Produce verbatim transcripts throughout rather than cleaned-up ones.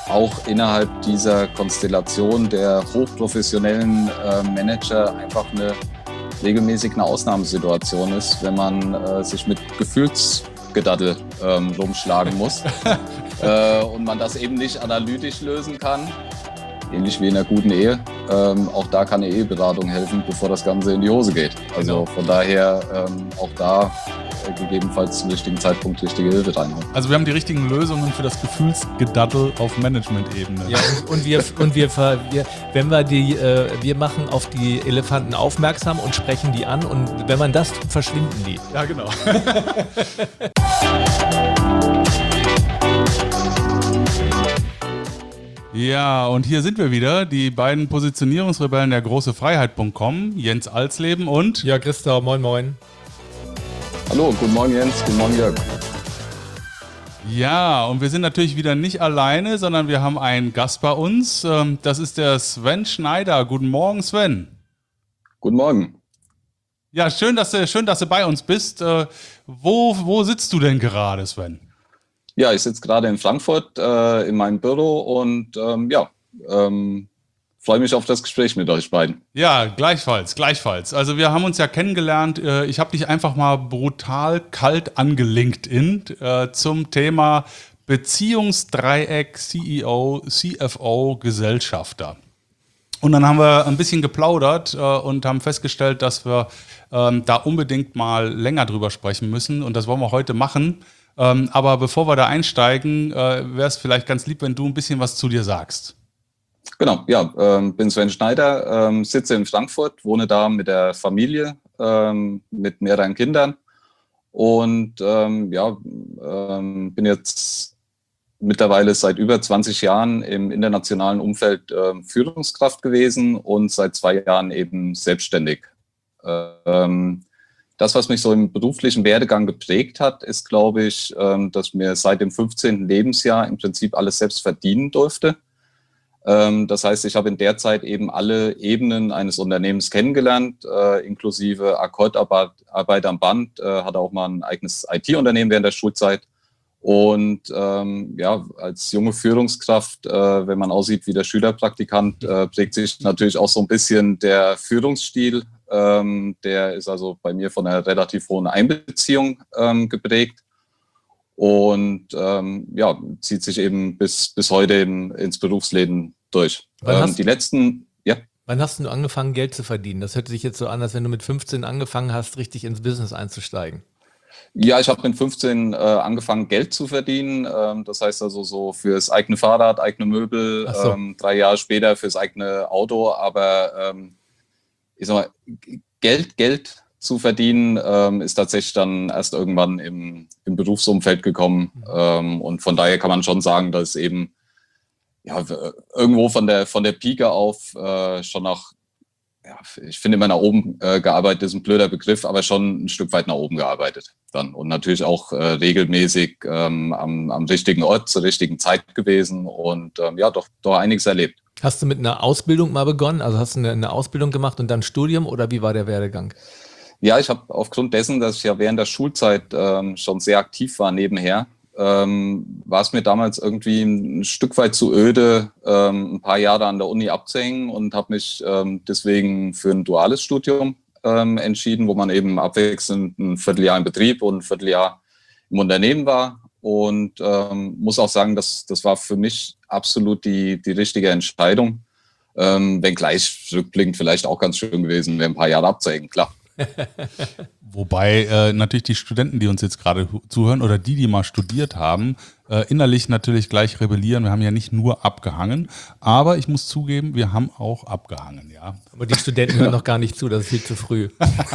auch innerhalb dieser Konstellation der hochprofessionellen äh, Manager einfach eine regelmäßig eine Ausnahmesituation ist, wenn man äh, sich mit Gefühlsgedaddel ähm, rumschlagen muss äh, und man das eben nicht analytisch lösen kann. Ähnlich wie in einer guten Ehe. Ähm, auch da kann eine Eheberatung helfen, bevor das Ganze in die Hose geht. Also genau. Von daher ähm, auch da äh, gegebenenfalls zum richtigen Zeitpunkt richtige Hilfe reinholen. Also wir haben die richtigen Lösungen für das Gefühlsgedaddel auf Management-Ebene. Ja, und, und, wir, und wir, wir, wenn wir die, äh, wir machen auf die Elefanten aufmerksam und sprechen die an und wenn man das tut, verschwinden die. Ja, genau. Ja, und hier sind wir wieder, die beiden Positionierungsrebellen der große Freiheit Punkt com, Jens Alsleben und... Ja, Christa, moin moin. Hallo, guten Morgen Jens, guten Morgen Jörg. Ja, und wir sind natürlich wieder nicht alleine, sondern wir haben einen Gast bei uns. Das ist der Sven Schneider. Guten Morgen, Sven. Guten Morgen. Ja, schön, dass du, schön, dass du bei uns bist. Wo, wo sitzt du denn gerade, Sven? Ja, ich sitze gerade in Frankfurt äh, in meinem Büro und ähm, ja, ähm, freue mich auf das Gespräch mit euch beiden. Ja, gleichfalls, gleichfalls. Also wir haben uns ja kennengelernt. Äh, ich habe dich einfach mal brutal kalt angelinkt äh, zum Thema Beziehungsdreieck C E O, C F O, Gesellschafter. Und dann haben wir ein bisschen geplaudert äh, und haben festgestellt, dass wir ähm, da unbedingt mal länger drüber sprechen müssen. Und das wollen wir heute machen. Ähm, aber bevor wir da einsteigen, äh, wäre es vielleicht ganz lieb, wenn du ein bisschen was zu dir sagst. Genau, ja, ähm, bin Sven Schneider, ähm, sitze in Frankfurt, wohne da mit der Familie, ähm, mit mehreren Kindern und ähm, ja, ähm, bin jetzt mittlerweile seit über zwanzig Jahren im internationalen Umfeld ähm, Führungskraft gewesen und seit zwei Jahren eben selbstständig. Ähm, Das, was mich so im beruflichen Werdegang geprägt hat, ist, glaube ich, dass ich mir seit dem fünfzehnten Lebensjahr im Prinzip alles selbst verdienen durfte. Das heißt, ich habe in der Zeit eben alle Ebenen eines Unternehmens kennengelernt, inklusive Akkordarbeit Arbeit am Band, hatte auch mal ein eigenes I T-Unternehmen während der Schulzeit. Und ähm, ja, als junge Führungskraft, äh, wenn man aussieht wie der Schülerpraktikant, äh, prägt sich natürlich auch so ein bisschen der Führungsstil. Ähm, der ist also bei mir von einer relativ hohen Einbeziehung ähm, geprägt und ähm, ja, zieht sich eben bis, bis heute eben ins Berufsleben durch. Ähm, die letzten, ja. Wann hast du angefangen, Geld zu verdienen? Das hört sich jetzt so an, als wenn du mit fünfzehn angefangen hast, richtig ins Business einzusteigen. Ja, ich habe mit fünfzehn äh, angefangen, Geld zu verdienen. Ähm, das heißt also so fürs eigene Fahrrad, eigene Möbel, so. ähm, drei Jahre später fürs eigene Auto. Aber ähm, ich sag mal, Geld, Geld zu verdienen, ähm, ist tatsächlich dann erst irgendwann im, im Berufsumfeld gekommen. Mhm. Ähm, und von daher kann man schon sagen, dass es eben ja, irgendwo von der, von der Pike auf äh, schon nach, ja, ich finde immer nach oben äh, gearbeitet ist ein blöder Begriff, aber schon ein Stück weit nach oben gearbeitet dann. Und natürlich auch äh, regelmäßig ähm, am, am richtigen Ort zur richtigen Zeit gewesen und ähm, ja, doch, doch einiges erlebt. Hast du mit einer Ausbildung mal begonnen? Also hast du eine, eine Ausbildung gemacht und dann Studium oder wie war der Werdegang? Ja, ich habe aufgrund dessen, dass ich ja während der Schulzeit ähm, schon sehr aktiv war nebenher, ähm, war es mir damals irgendwie ein Stück weit zu öde, ähm, ein paar Jahre an der Uni abzuhängen und habe mich ähm, deswegen für ein duales Studium ähm, entschieden, wo man eben abwechselnd ein Vierteljahr im Betrieb und ein Vierteljahr im Unternehmen war. Und ähm, muss auch sagen, das, das war für mich absolut die, die richtige Entscheidung. Ähm, wenngleich rückblickend vielleicht auch ganz schön gewesen wäre, ein paar Jahre abzuhängen, klar. Wobei äh, natürlich die Studenten, die uns jetzt gerade zuhören oder die, die mal studiert haben, äh, innerlich natürlich gleich rebellieren. Wir haben ja nicht nur abgehangen, aber ich muss zugeben, wir haben auch abgehangen, ja. Aber die Studenten hören noch gar nicht zu, das ist viel zu früh.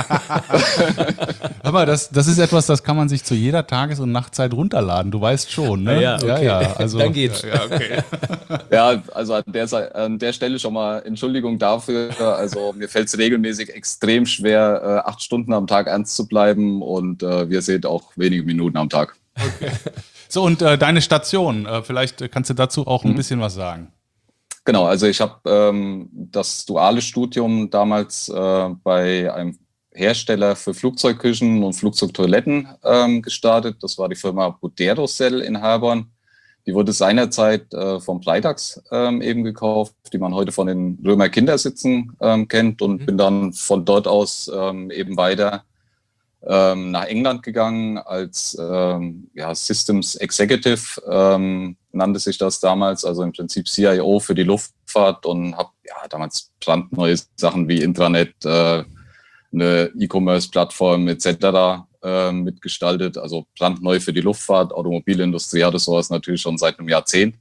Aber das, das ist etwas, das kann man sich zu jeder Tages- und Nachtzeit runterladen. Du weißt schon, ne? Ja, okay. ja, ja also, dann geht's. Ja, okay. Ja, also an der, an der Stelle schon mal Entschuldigung dafür. Also mir fällt es regelmäßig extrem schwer, acht Stunden am Tag ernst zu bleiben und äh, wir sehen auch wenige Minuten am Tag. Okay. So, und äh, deine Station, äh, vielleicht kannst du dazu auch ein mhm. bisschen was sagen. Genau, also ich habe ähm, das duale Studium damals äh, bei einem Hersteller für Flugzeugküchen und Flugzeugtoiletten ähm, gestartet. Das war die Firma Buderocell in Herborn. Die wurde seinerzeit äh, vom Freitags ähm, eben gekauft, die man heute von den Römer Kindersitzen ähm, kennt, und mhm. bin dann von dort aus ähm, eben weiter ähm, nach England gegangen als ähm, ja, Systems Executive, ähm, nannte sich das damals, also im Prinzip C I O für die Luftfahrt, und habe ja damals brandneue Sachen wie Intranet, äh, eine E-Commerce-Plattform et cetera äh, mitgestaltet, also brandneu für die Luftfahrt. Automobilindustrie hatte sowas natürlich schon seit einem Jahrzehnt.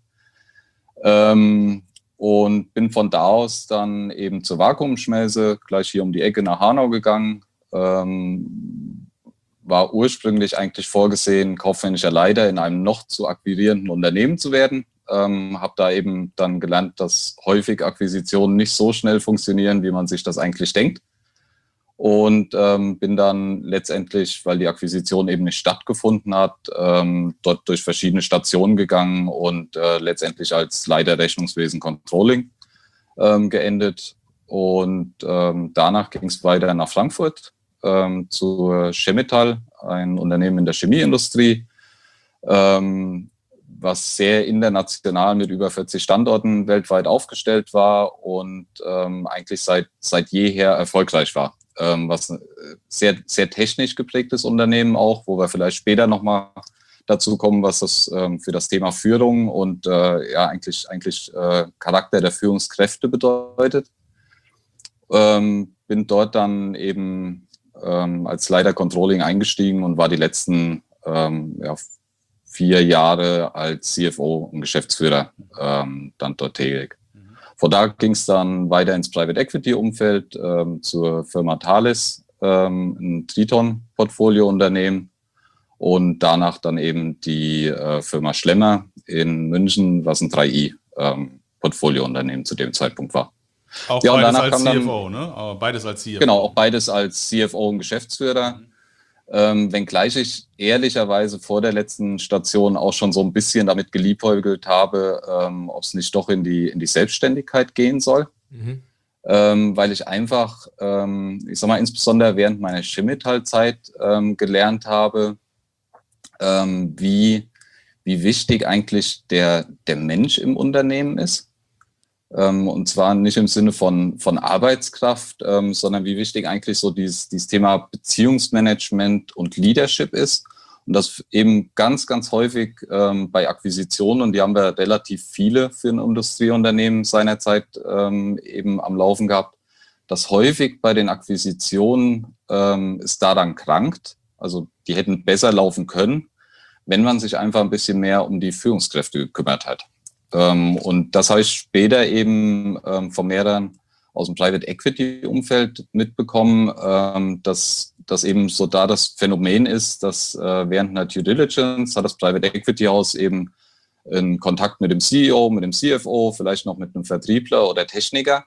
Ähm, und bin von da aus dann eben zur Vakuumschmelze, gleich hier um die Ecke nach Hanau gegangen. Ähm, war ursprünglich eigentlich vorgesehen, kaufmännischer Leiter in einem noch zu akquirierenden Unternehmen zu werden. Ähm, habe da eben dann gelernt, dass häufig Akquisitionen nicht so schnell funktionieren, wie man sich das eigentlich denkt. Und ähm, bin dann letztendlich, weil die Akquisition eben nicht stattgefunden hat, ähm, dort durch verschiedene Stationen gegangen und äh, letztendlich als Leiter Rechnungswesen Controlling ähm, geendet. Und ähm, danach ging es weiter nach Frankfurt ähm, zu Chemetall, ein Unternehmen in der Chemieindustrie, ähm, was sehr international mit über vierzig Standorten weltweit aufgestellt war und ähm, eigentlich seit, seit jeher erfolgreich war. Ähm, was ein sehr, sehr technisch geprägtes Unternehmen auch, wo wir vielleicht später nochmal dazu kommen, was das ähm, für das Thema Führung und äh, ja eigentlich, eigentlich äh, Charakter der Führungskräfte bedeutet. Ähm, bin dort dann eben ähm, als Leiter Controlling eingestiegen und war die letzten ähm, ja, vier Jahre als C F O und Geschäftsführer ähm, dann dort tätig. Von da ging es dann weiter ins Private Equity Umfeld ähm, zur Firma Thales, ähm, ein Triton-Portfolio-Unternehmen, und danach dann eben die äh, Firma Schlemmer in München, was ein drei i-Portfolio-Unternehmen ähm, zu dem Zeitpunkt war. Auch ja, beides als dann, C F O, ne? Aber beides als C F O. Genau, auch beides als C F O und Geschäftsführer. Mhm. Ähm, wenngleich ich ehrlicherweise vor der letzten Station auch schon so ein bisschen damit geliebäugelt habe, ähm, ob es nicht doch in die, in die Selbstständigkeit gehen soll. Mhm. Ähm, weil ich einfach, ähm, ich sag mal, insbesondere während meiner Chemetall-Zeit ähm, gelernt habe, ähm, wie, wie wichtig eigentlich der, der Mensch im Unternehmen ist. Ähm, und zwar nicht im Sinne von, von Arbeitskraft, ähm, sondern wie wichtig eigentlich so dieses, dieses Thema Beziehungsmanagement und Leadership ist. Und das eben ganz, ganz häufig ähm, bei Akquisitionen, und die haben wir relativ viele für ein Industrieunternehmen seinerzeit ähm, eben am Laufen gehabt, dass häufig bei den Akquisitionen ähm, es daran krankt. Also die hätten besser laufen können, wenn man sich einfach ein bisschen mehr um die Führungskräfte gekümmert hat. Ähm, und das habe ich später eben ähm, von mehreren aus dem Private Equity Umfeld mitbekommen, ähm, dass das eben so da das Phänomen ist, dass äh, während einer Due Diligence hat das Private Equity Haus eben in Kontakt mit dem C E O, mit dem C F O, vielleicht noch mit einem Vertriebler oder Techniker.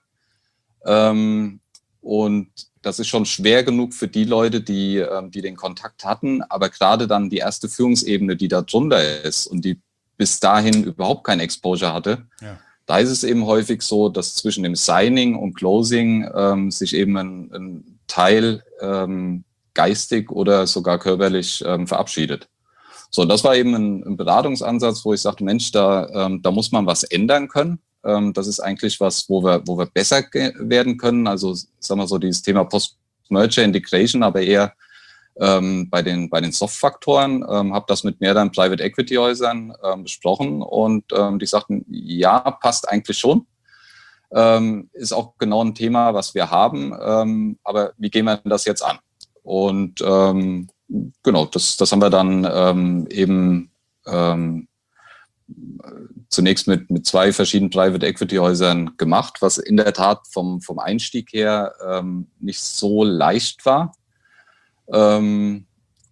Ähm, und das ist schon schwer genug für die Leute, die, ähm, die den Kontakt hatten, aber gerade dann die erste Führungsebene, die da drunter ist und die bis dahin überhaupt kein Exposure hatte, ja. Da ist es eben häufig so, dass zwischen dem Signing und Closing ähm, sich eben ein, ein Teil ähm, geistig oder sogar körperlich ähm, verabschiedet. So, das war eben ein, ein Beratungsansatz, wo ich sagte, Mensch, da, ähm, da muss man was ändern können. Ähm, das ist eigentlich was, wo wir, wo wir besser werden können. Also, sagen wir so, dieses Thema Post-Merger Integration, aber eher Ähm, bei den bei den Soft-Faktoren, ähm, habe das mit mehreren Private-Equity-Häusern ähm, besprochen, und ähm, die sagten, ja, passt eigentlich schon. Ähm, ist auch genau ein Thema, was wir haben, ähm, aber wie gehen wir das jetzt an? Und ähm, genau, das, das haben wir dann ähm, eben ähm, zunächst mit, mit zwei verschiedenen Private-Equity-Häusern gemacht, was in der Tat vom, vom Einstieg her ähm, nicht so leicht war. Ähm,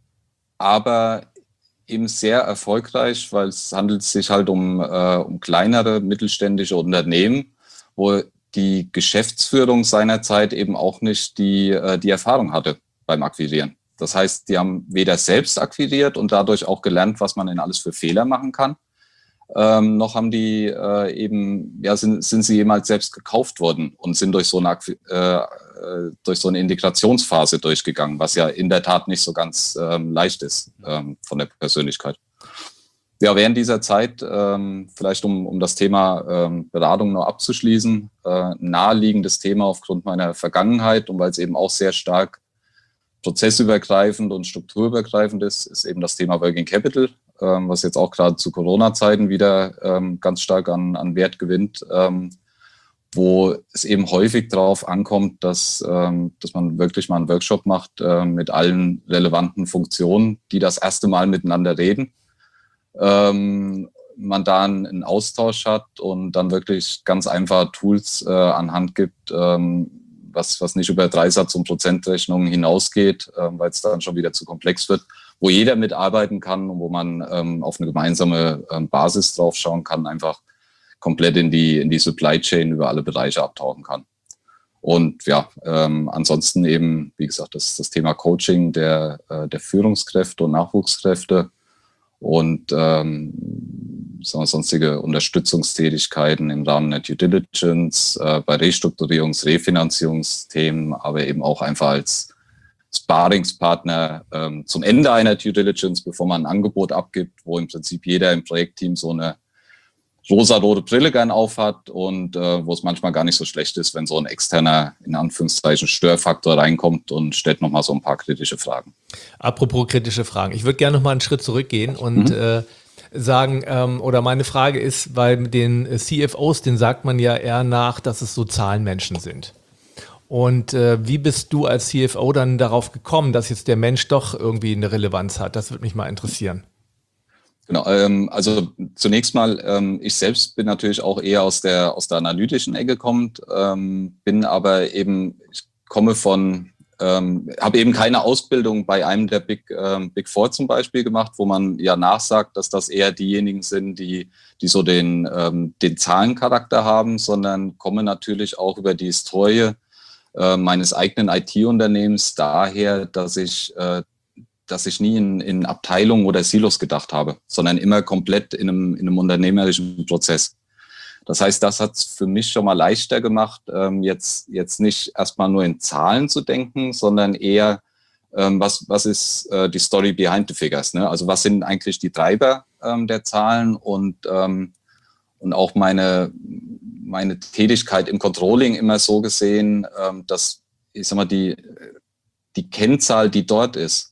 aber eben sehr erfolgreich, weil es handelt sich halt um, äh, um kleinere mittelständische Unternehmen, wo die Geschäftsführung seinerzeit eben auch nicht die, äh, die Erfahrung hatte beim Akquirieren. Das heißt, die haben weder selbst akquiriert und dadurch auch gelernt, was man denn alles für Fehler machen kann, ähm, noch haben die äh, eben, ja, sind, sind sie jemals selbst gekauft worden und sind durch so eine äh, durch so eine Integrationsphase durchgegangen, was ja in der Tat nicht so ganz ähm, leicht ist ähm, von der Persönlichkeit. Ja, während dieser Zeit, ähm, vielleicht um, um das Thema ähm, Beratung noch abzuschließen, äh, ein naheliegendes Thema aufgrund meiner Vergangenheit und weil es eben auch sehr stark prozessübergreifend und strukturübergreifend ist, ist eben das Thema Working Capital, ähm, was jetzt auch gerade zu Corona-Zeiten wieder ähm, ganz stark an, an Wert gewinnt, ähm, wo es eben häufig darauf ankommt, dass, ähm, dass man wirklich mal einen Workshop macht äh, mit allen relevanten Funktionen, die das erste Mal miteinander reden. Ähm, man da einen Austausch hat und dann wirklich ganz einfache Tools äh, an Hand gibt, ähm, was, was nicht über Dreisatz- und Prozentrechnungen hinausgeht, äh, weil es dann schon wieder zu komplex wird, wo jeder mitarbeiten kann und wo man ähm, auf eine gemeinsame ähm, Basis drauf schauen kann, einfach komplett in die, in die Supply Chain über alle Bereiche abtauchen kann. Und ja, ähm, ansonsten eben, wie gesagt, das, das Thema Coaching der, äh, der Führungskräfte und Nachwuchskräfte und ähm, sonstige Unterstützungstätigkeiten im Rahmen der Due Diligence, äh, bei Restrukturierungs-, Refinanzierungsthemen, aber eben auch einfach als Sparingspartner ähm, zum Ende einer Due Diligence, bevor man ein Angebot abgibt, wo im Prinzip jeder im Projektteam so eine rosa-rote Brille gern aufhat und äh, wo es manchmal gar nicht so schlecht ist, wenn so ein externer, in Anführungszeichen, Störfaktor reinkommt und stellt nochmal so ein paar kritische Fragen. Apropos kritische Fragen. Ich würde gerne noch mal einen Schritt zurückgehen und mhm. äh, sagen, ähm, oder meine Frage ist, bei den C F Os, den sagt man ja eher nach, dass es so Zahlenmenschen sind. Und äh, wie bist du als C F O dann darauf gekommen, dass jetzt der Mensch doch irgendwie eine Relevanz hat? Das würde mich mal interessieren. Genau, ähm, also zunächst mal, ähm, ich selbst bin natürlich auch eher aus der, aus der analytischen Ecke kommend, ähm, bin aber eben, ich komme von, ähm, habe eben keine Ausbildung bei einem der Big, ähm, Big Four zum Beispiel gemacht, wo man ja nachsagt, dass das eher diejenigen sind, die, die so den, ähm, den Zahlencharakter haben, sondern komme natürlich auch über die Historie äh, meines eigenen I T-Unternehmens daher, dass ich äh, dass ich nie in, in Abteilungen oder Silos gedacht habe, sondern immer komplett in einem, in einem unternehmerischen Prozess. Das heißt, das hat es für mich schon mal leichter gemacht, ähm, jetzt, jetzt nicht erstmal nur in Zahlen zu denken, sondern eher, ähm, was, was ist äh, die Story behind the figures, ne? Also was sind eigentlich die Treiber ähm, der Zahlen und, ähm, und auch meine, meine Tätigkeit im Controlling immer so gesehen, ähm, dass, ich sag mal, die, die Kennzahl, die dort ist,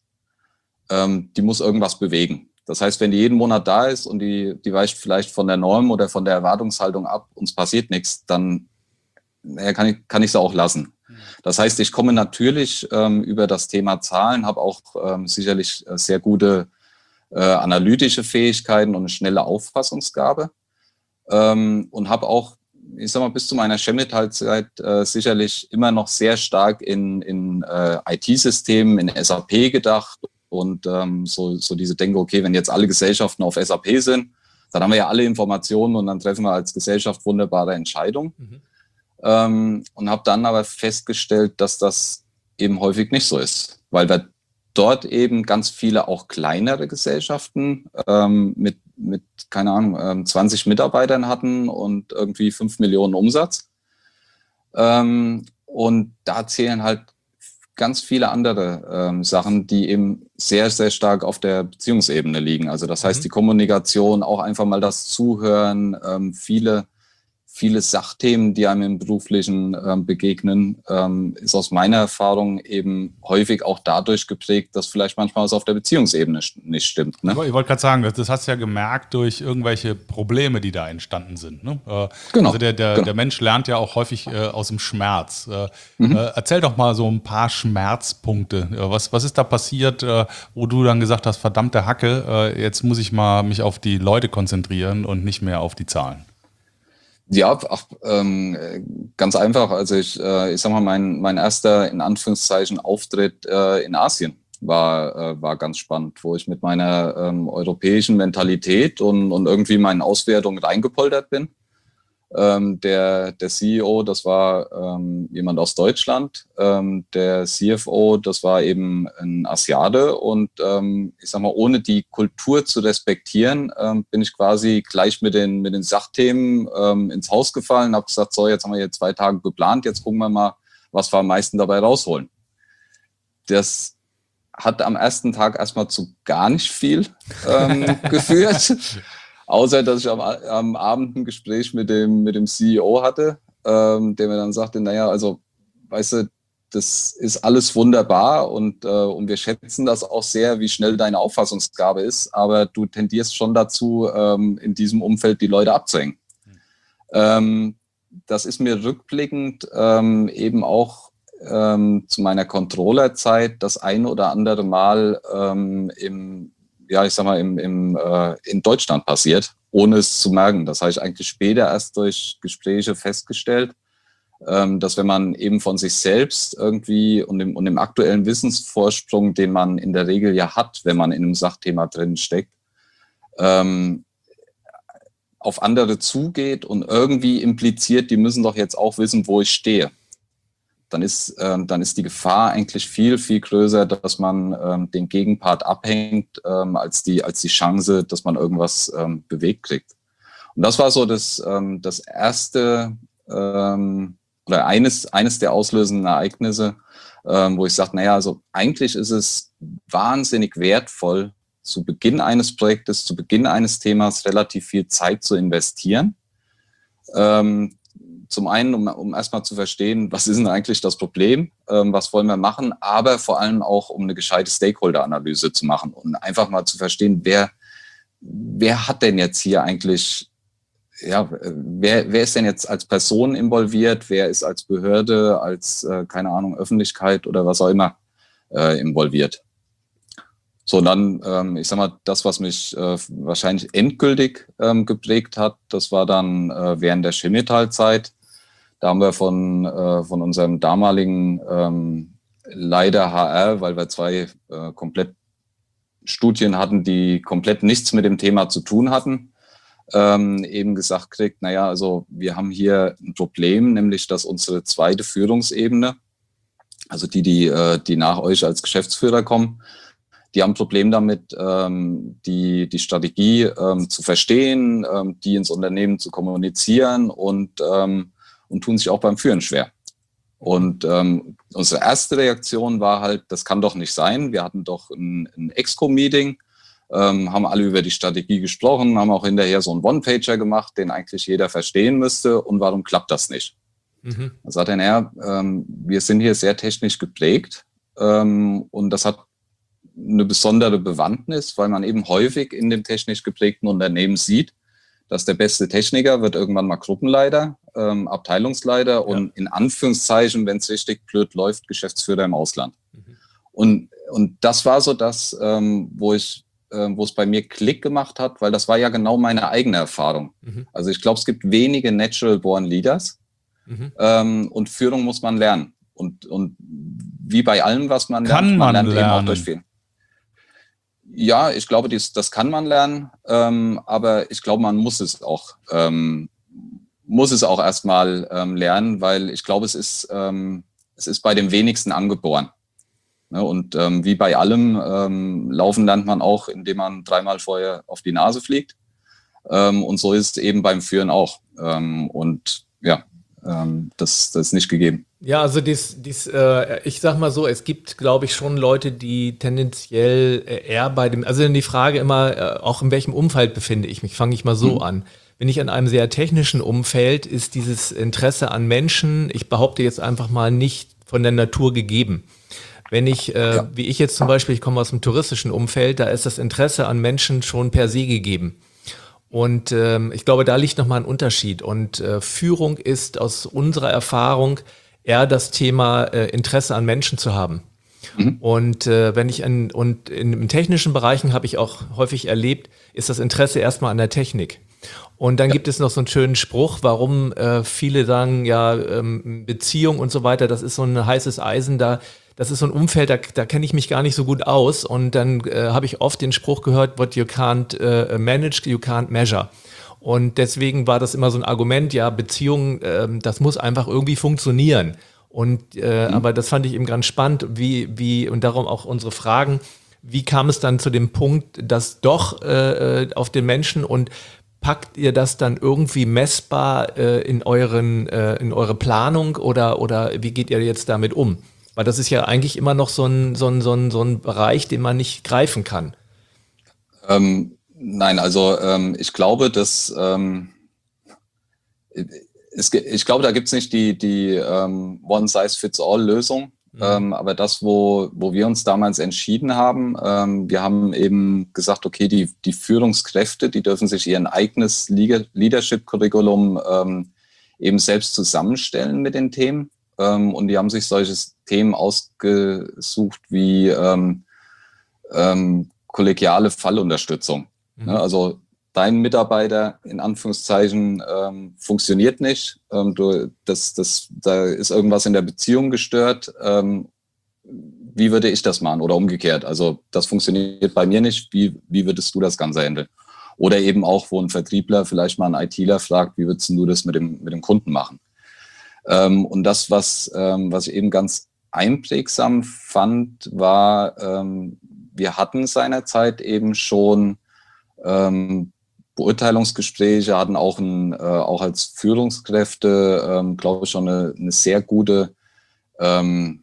die muss irgendwas bewegen. Das heißt, wenn die jeden Monat da ist und die, die weicht vielleicht von der Norm oder von der Erwartungshaltung ab, uns passiert nichts, dann naja, kann, ich, kann ich sie auch lassen. Das heißt, ich komme natürlich ähm, über das Thema Zahlen, habe auch ähm, sicherlich sehr gute äh, analytische Fähigkeiten und eine schnelle Auffassungsgabe ähm, und habe auch, ich sag mal, bis zu meiner Chemetall-Zeit äh, sicherlich immer noch sehr stark in, in äh, I T-Systemen, in S A P gedacht. Und ähm, so, so diese Denke, okay, wenn jetzt alle Gesellschaften auf S A P sind, dann haben wir ja alle Informationen und dann treffen wir als Gesellschaft wunderbare Entscheidungen. Mhm. Ähm, und habe dann aber festgestellt, dass das eben häufig nicht so ist, weil wir dort eben ganz viele auch kleinere Gesellschaften ähm, mit, mit, keine Ahnung, ähm, zwanzig Mitarbeitern hatten und irgendwie fünf Millionen Umsatz. Ähm, und da zählen halt ganz viele andere ähm, Sachen, die eben sehr, sehr stark auf der Beziehungsebene liegen. Also das heißt, die Kommunikation, auch einfach mal das Zuhören, ähm, viele, viele Sachthemen, die einem im Beruflichen ähm, begegnen, ähm, ist aus meiner Erfahrung eben häufig auch dadurch geprägt, dass vielleicht manchmal was auf der Beziehungsebene nicht stimmt. Ne? Ich wollte gerade sagen, das, das hast du ja gemerkt durch irgendwelche Probleme, die da entstanden sind. Ne? Äh, genau, also der, der, genau. der Mensch lernt ja auch häufig äh, aus dem Schmerz. Äh, Mhm. äh, erzähl doch mal so ein paar Schmerzpunkte. Äh, was, was ist da passiert, äh, wo du dann gesagt hast, verdammte Hacke, äh, jetzt muss ich mal mich auf die Leute konzentrieren und nicht mehr auf die Zahlen? Ja, ach, ähm, ganz einfach. Also ich, äh, ich sag mal, mein, mein erster, in Anführungszeichen, Auftritt äh, in Asien war, äh, war ganz spannend, wo ich mit meiner ähm, europäischen Mentalität und, und irgendwie meinen Auswertungen reingepoltert bin. Ähm, der, der C E O, das war ähm, jemand aus Deutschland. Ähm, der C F O, das war eben ein Asiate. Und ähm, ich sag mal, ohne die Kultur zu respektieren, ähm, bin ich quasi gleich mit den, mit den Sachthemen ähm, ins Haus gefallen, habe gesagt, so, jetzt haben wir hier zwei Tage geplant, jetzt gucken wir mal, was wir am meisten dabei rausholen. Das hat am ersten Tag erstmal zu gar nicht viel ähm, geführt, außer dass ich am, am Abend ein Gespräch mit dem, mit dem C E O hatte, ähm, der mir dann sagte, naja, also, weißt du, das ist alles wunderbar und, äh, und wir schätzen das auch sehr, wie schnell deine Auffassungsgabe ist, aber du tendierst schon dazu, ähm, in diesem Umfeld die Leute abzuhängen. Mhm. Ähm, das ist mir rückblickend ähm, eben auch Ähm, zu meiner Controllerzeit das ein oder andere Mal ähm, im, ja, ich sag mal, im, im, äh, in Deutschland passiert, ohne es zu merken. Das habe ich eigentlich später erst durch Gespräche festgestellt, ähm, dass wenn man eben von sich selbst irgendwie und dem, und dem aktuellen Wissensvorsprung, den man in der Regel ja hat, wenn man in einem Sachthema drin steckt, ähm, auf andere zugeht und irgendwie impliziert, die müssen doch jetzt auch wissen, wo ich stehe. Dann ist, ähm, dann ist die Gefahr eigentlich viel, viel größer, dass man ähm, den Gegenpart abhängt, ähm, als, die, als die Chance, dass man irgendwas ähm, bewegt kriegt. Und das war so das, ähm, das erste ähm, oder eines, eines der auslösenden Ereignisse, ähm, wo ich sage, naja, also eigentlich ist es wahnsinnig wertvoll, zu Beginn eines Projektes, zu Beginn eines Themas relativ viel Zeit zu investieren. Ähm, Zum einen, um, um erstmal zu verstehen, was ist denn eigentlich das Problem, ähm, was wollen wir machen, aber vor allem auch, um eine gescheite Stakeholder-Analyse zu machen und einfach mal zu verstehen, wer, wer hat denn jetzt hier eigentlich, ja, wer, wer ist denn jetzt als Person involviert, wer ist als Behörde, als, äh, keine Ahnung, Öffentlichkeit oder was auch immer äh, involviert. So, dann, ähm, ich sag mal, das, was mich äh, wahrscheinlich endgültig ähm, geprägt hat, das war dann äh, während der Chemetall-Zeit. Da haben wir von, äh, von unserem damaligen ähm, Leiter H R, weil wir zwei äh, komplett Studien hatten, die komplett nichts mit dem Thema zu tun hatten, ähm, eben gesagt kriegt, naja, also wir haben hier ein Problem, nämlich dass unsere zweite Führungsebene, also die, die, äh, die nach euch als Geschäftsführer kommen, die haben ein Problem damit, ähm, die, die Strategie ähm, zu verstehen, ähm, die ins Unternehmen zu kommunizieren und ähm, und tun sich auch beim Führen schwer. Und ähm, unsere erste Reaktion war halt, das kann doch nicht sein. Wir hatten doch ein, ein Exco-Meeting, ähm, haben alle über die Strategie gesprochen, haben auch hinterher so einen One-Pager gemacht, den eigentlich jeder verstehen müsste. Und warum klappt das nicht? Mhm. Da sagt er, naja, ähm, wir sind hier sehr technisch geprägt ähm, und das hat eine besondere Bewandtnis, weil man eben häufig in dem technisch geprägten Unternehmen sieht, dass der beste Techniker wird irgendwann mal Gruppenleiter, ähm, Abteilungsleiter ja. und in Anführungszeichen, wenn es richtig blöd läuft, Geschäftsführer im Ausland. Mhm. Und, und das war so das, ähm, wo ich, äh, wo es bei mir Klick gemacht hat, weil das war ja genau meine eigene Erfahrung. Mhm. Also ich glaube, es gibt wenige Natural Born Leaders mhm. ähm, und Führung muss man lernen. Und, und wie bei allem, was man kann lernt, man, man lernt lernen. eben auch durch viel. Ja, ich glaube, dies, das kann man lernen, ähm, aber ich glaube, man muss es auch, ähm, muss es auch erstmal ähm, lernen, weil ich glaube, es ist, ähm, es ist bei den wenigsten angeboren. Ne? Und ähm, wie bei allem, ähm, laufen lernt man auch, indem man dreimal vorher auf die Nase fliegt. Ähm, und so ist es eben beim Führen auch. Ähm, und ja, ähm, das, das ist nicht gegeben. Ja, also dies, dies, äh, ich sag mal so, es gibt, glaube ich, schon Leute, die tendenziell eher bei dem, also die Frage immer, äh, auch in welchem Umfeld befinde ich mich, fange ich mal so mhm. an. Wenn ich in einem sehr technischen Umfeld, ist dieses Interesse an Menschen, ich behaupte jetzt einfach mal, nicht von der Natur gegeben. Wenn ich, äh, ja. wie ich jetzt zum Beispiel, ich komme aus dem touristischen Umfeld, da ist das Interesse an Menschen schon per se gegeben. Und ähm, ich glaube, da liegt nochmal ein Unterschied. Und äh, Führung ist aus unserer Erfahrung eher das Thema äh, Interesse an Menschen zu haben. Mhm. Und äh, wenn ich an, und in, in technischen Bereichen habe ich auch häufig erlebt, ist das Interesse erstmal an der Technik. Und dann ja. gibt es noch so einen schönen Spruch, warum äh, viele sagen, ja, ähm, Beziehung und so weiter, das ist so ein heißes Eisen, da das ist so ein Umfeld, da, da kenne ich mich gar nicht so gut aus. Und dann äh, habe ich oft den Spruch gehört, what you can't äh, manage, you can't measure. Und deswegen war das immer so ein Argument, ja, Beziehung, äh, das muss einfach irgendwie funktionieren. Und äh, mhm. aber das fand ich eben ganz spannend, wie, wie, und darum auch unsere Fragen, wie kam es dann zu dem Punkt, dass doch äh, auf den Menschen und packt ihr das dann irgendwie messbar äh, in euren, äh, in eure Planung oder, oder wie geht ihr jetzt damit um? Weil das ist ja eigentlich immer noch so ein, so ein, so ein, so ein Bereich, den man nicht greifen kann. Ähm, nein, also ähm, ich glaube, dass ähm, es, ich glaube, da gibt es nicht die, die ähm, One-Size-Fits-All-Lösung. Mhm. Ähm, aber das, wo, wo wir uns damals entschieden haben, ähm, wir haben eben gesagt, okay, die, die Führungskräfte, die dürfen sich ihr eigenes Leadership-Curriculum ähm, eben selbst zusammenstellen mit den Themen. Ähm, und die haben sich solche Themen ausgesucht wie ähm, ähm, kollegiale Fallunterstützung. Mhm. Ne, also dein Mitarbeiter in Anführungszeichen ähm, funktioniert nicht, ähm, du, das, das, da ist irgendwas in der Beziehung gestört, ähm, wie würde ich das machen oder umgekehrt, also das funktioniert bei mir nicht, wie, wie würdest du das Ganze handeln? Oder eben auch, wo ein Vertriebler vielleicht mal einen ITler fragt, wie würdest du das mit dem, mit dem Kunden machen? Ähm, und das, was, ähm, was ich eben ganz einprägsam fand, war, ähm, wir hatten seinerzeit eben schon ähm, Beurteilungsgespräche, hatten auch, ein, äh, auch als Führungskräfte, ähm, glaube ich, schon eine, eine sehr gute ähm,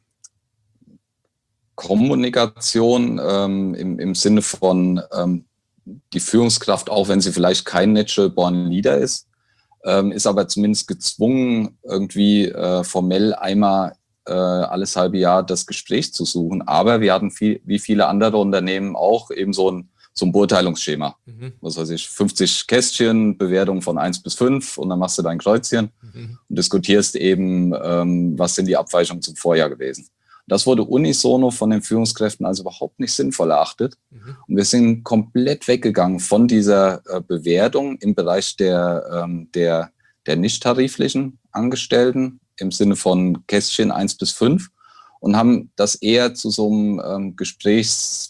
Kommunikation ähm, im, im Sinne von ähm, die Führungskraft, auch wenn sie vielleicht kein Natural Born Leader ist, ähm, ist aber zumindest gezwungen, irgendwie äh, formell einmal äh, alles halbe Jahr das Gespräch zu suchen. Aber wir hatten viel, wie viele andere Unternehmen auch eben so ein so ein Beurteilungsschema. Mhm. Was weiß ich, fünfzig Kästchen, Bewertung von eins bis fünf und dann machst du dein Kreuzchen mhm. und diskutierst eben, ähm, was sind die Abweichungen zum Vorjahr gewesen. Das wurde unisono von den Führungskräften also überhaupt nicht sinnvoll erachtet. Mhm. Und wir sind komplett weggegangen von dieser äh, Bewertung im Bereich der, ähm, der, der nicht tariflichen Angestellten im Sinne von Kästchen eins bis fünf und haben das eher zu so einem ähm, Gesprächs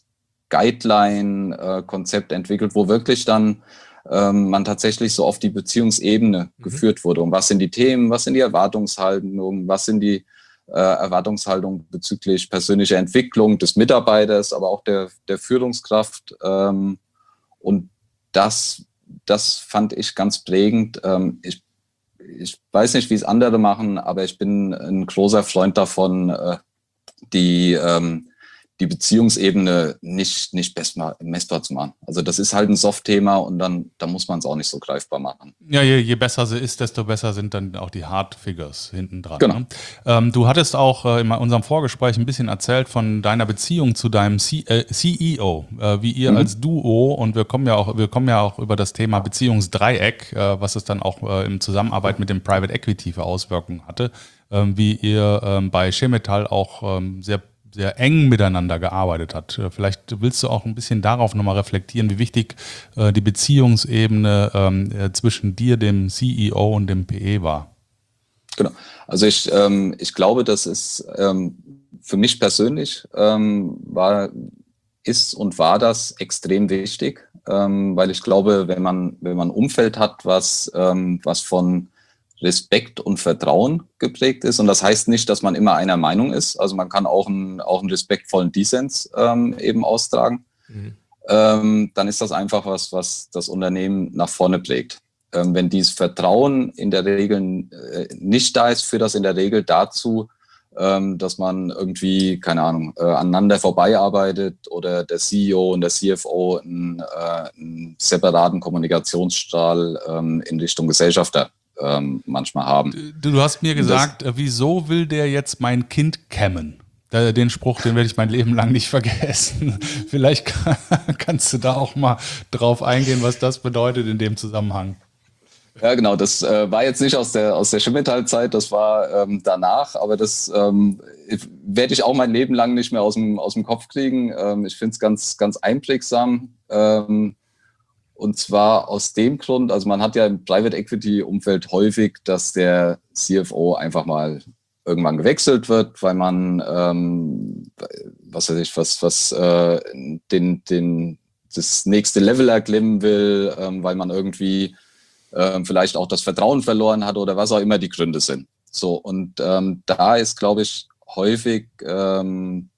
Guideline-Konzept äh, entwickelt, wo wirklich dann ähm, man tatsächlich so auf die Beziehungsebene mhm. geführt wurde. Und was sind die Themen, was sind die Erwartungshaltungen, was sind die äh, Erwartungshaltungen bezüglich persönlicher Entwicklung des Mitarbeiters, aber auch der, der Führungskraft. Ähm, und das, das fand ich ganz prägend. Ähm, ich, ich weiß nicht, wie es andere machen, aber ich bin ein großer Freund davon, äh, die ähm, die Beziehungsebene nicht, nicht messbar zu machen. Also das ist halt ein Soft-Thema und dann, dann muss man es auch nicht so greifbar machen. Ja, je, je besser sie ist, desto besser sind dann auch die Hard Figures hinten dran. Genau. Ne? Ähm, du hattest auch äh, in unserem Vorgespräch ein bisschen erzählt von deiner Beziehung zu deinem C äh, C E O, äh, wie ihr mhm. als Duo, und wir kommen ja auch, wir kommen ja auch über das Thema Beziehungsdreieck, äh, was es dann auch äh, in Zusammenarbeit mit dem Private Equity für Auswirkungen hatte, äh, wie ihr äh, bei Chemetall auch äh, sehr sehr eng miteinander gearbeitet hat. Vielleicht willst du auch ein bisschen darauf nochmal reflektieren, wie wichtig äh, die Beziehungsebene ähm, äh, zwischen dir, dem C E O und dem P E war. Genau. Also ich, ähm, ich glaube, das ist ähm, für mich persönlich ähm, war, ist und war das extrem wichtig, ähm, weil ich glaube, wenn man, wenn man ein Umfeld hat, was, ähm, was von Respekt und Vertrauen geprägt ist. Und das heißt nicht, dass man immer einer Meinung ist. Also man kann auch einen, auch einen respektvollen Dissens ähm, eben austragen. Mhm. Ähm, dann ist das einfach was, was das Unternehmen nach vorne prägt. Ähm, wenn dieses Vertrauen in der Regel äh, nicht da ist, führt das in der Regel dazu, ähm, dass man irgendwie, keine Ahnung, äh, aneinander vorbeiarbeitet oder der C E O und der C F O einen, äh, einen separaten Kommunikationsstrahl ähm, in Richtung Gesellschafter Ähm, manchmal haben. Du, du hast mir gesagt, das, wieso will der jetzt mein Kind kämmen? Den Spruch, den werde ich mein Leben lang nicht vergessen. Vielleicht kann, kannst du da auch mal drauf eingehen, was das bedeutet in dem Zusammenhang. Ja, genau. Das äh, war jetzt nicht aus der aus der Chemetall-Zeit, das war ähm, danach, aber das ähm, werde ich auch mein Leben lang nicht mehr aus dem aus dem Kopf kriegen. Ähm, ich finde es ganz ganz einprägsam. Ähm, Und zwar aus dem Grund, also man hat ja im Private Equity Umfeld häufig, dass der C F O einfach mal irgendwann gewechselt wird, weil man, ähm, was weiß ich, was, was äh, den, den, das nächste Level erklimmen will, ähm, weil man irgendwie ähm, vielleicht auch das Vertrauen verloren hat oder was auch immer die Gründe sind. So, und ähm, da ist, glaube ich, häufig ähm,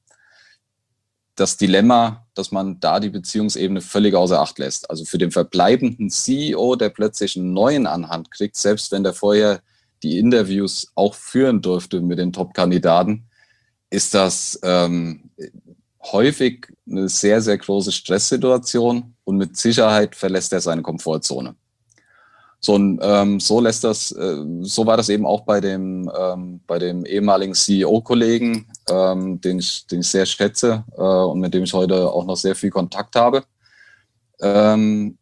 das Dilemma, dass man da die Beziehungsebene völlig außer Acht lässt. Also für den verbleibenden C E O, der plötzlich einen neuen Anhand kriegt, selbst wenn der vorher die Interviews auch führen durfte mit den Top-Kandidaten, ist das ähm, häufig eine sehr, sehr große Stresssituation und mit Sicherheit verlässt er seine Komfortzone. So, und, ähm, so lässt das, äh, so war das eben auch bei dem, ähm, bei dem ehemaligen C E O-Kollegen, ähm, den ich, den ich sehr schätze äh, und mit dem ich heute auch noch sehr viel Kontakt habe. Ähm,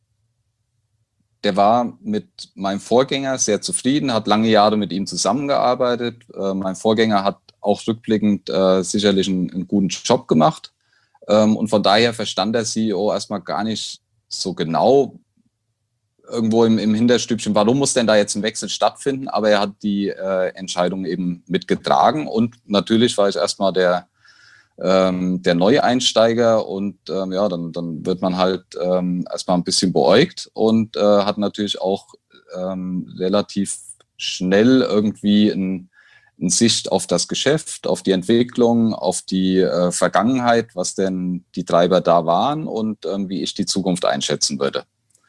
der war mit meinem Vorgänger sehr zufrieden, hat lange Jahre mit ihm zusammengearbeitet. Äh, mein Vorgänger hat auch rückblickend äh, sicherlich einen, einen guten Job gemacht. Ähm, und von daher verstand der C E O erstmal gar nicht so genau, irgendwo im, im Hinterstübchen, warum muss denn da jetzt ein Wechsel stattfinden? Aber er hat die äh, Entscheidung eben mitgetragen. Und natürlich war ich erstmal der, ähm, der Neueinsteiger und ähm, ja, dann, dann wird man halt ähm, erstmal ein bisschen beäugt und äh, hat natürlich auch ähm, relativ schnell irgendwie ein, eine Sicht auf das Geschäft, auf die Entwicklung, auf die äh, Vergangenheit, was denn die Treiber da waren und ähm, wie ich die Zukunft einschätzen würde.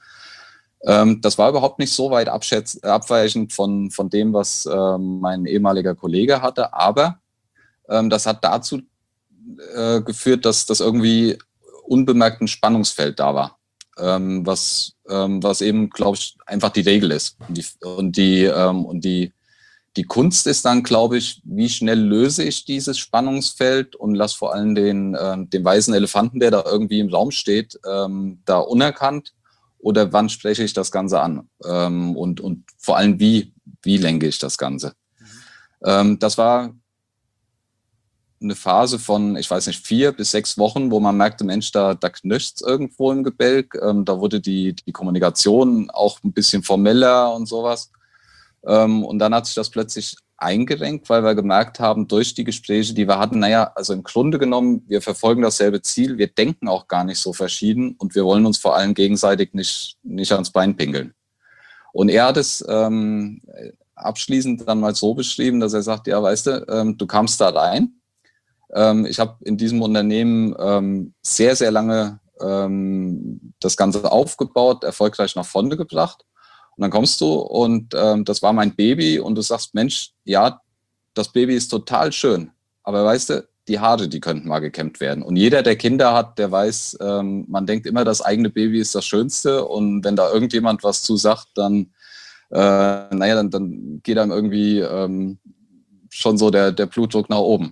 Ähm, das war überhaupt nicht so weit abschätz- abweichend von, von dem, was ähm, mein ehemaliger Kollege hatte. Aber ähm, das hat dazu äh, geführt, dass das irgendwie unbemerkt ein Spannungsfeld da war. Ähm, was, ähm, was eben, glaube ich, einfach die Regel ist. Und die, und die, ähm, und die, die Kunst ist dann, glaube ich, wie schnell löse ich dieses Spannungsfeld und lasse vor allem den, äh, den weißen Elefanten, der da irgendwie im Raum steht, ähm, da unerkannt. Oder wann spreche ich das Ganze an? Ähm, und, und vor allem, wie, wie lenke ich das Ganze? Mhm. Ähm, das war eine Phase von, ich weiß nicht, vier bis sechs Wochen, wo man merkte, Mensch, da, da knirscht's irgendwo im Gebälk. Ähm, da wurde die, die Kommunikation auch ein bisschen formeller und sowas. Ähm, und dann hat sich das plötzlich eingerenkt, weil wir gemerkt haben, durch die Gespräche, die wir hatten, naja, also im Grunde genommen, wir verfolgen dasselbe Ziel, wir denken auch gar nicht so verschieden und wir wollen uns vor allem gegenseitig nicht, nicht ans Bein pinkeln. Und er hat es ähm, abschließend dann mal so beschrieben, dass er sagt, ja, weißt du, ähm, du kamst da rein. Ähm, ich habe in diesem Unternehmen ähm, sehr, sehr lange ähm, das Ganze aufgebaut, erfolgreich nach vorne gebracht. Und dann kommst du und ähm, das war mein Baby und du sagst, Mensch, ja, das Baby ist total schön, aber weißt du, die Haare, die könnten mal gekämmt werden. Und jeder, der Kinder hat, der weiß, ähm, man denkt immer, das eigene Baby ist das Schönste und wenn da irgendjemand was zu sagt, dann, äh, naja, dann, dann geht einem irgendwie ähm, schon so der, der Blutdruck nach oben.